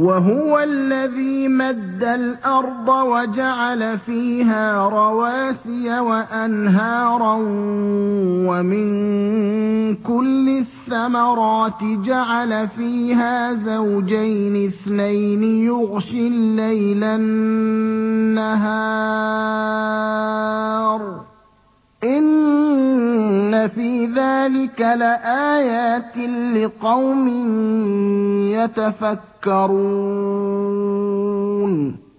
وَهُوَ الَّذِي مَدَّ الْأَرْضَ وَجَعَلَ فِيهَا رَوَاسِيَ وَأَنْهَارًا وَمِن كُلِّ الثَّمَرَاتِ جَعَلَ فِيهَا زَوْجَيْنِ اثْنَيْنِ يُغْشِي اللَّيْلَ النَّهَارَ ۚ إِنَّ فِي ذَٰلِكَ لَآيَاتٍ لِّقَوْمٍ يَتَفَكَّرُونَ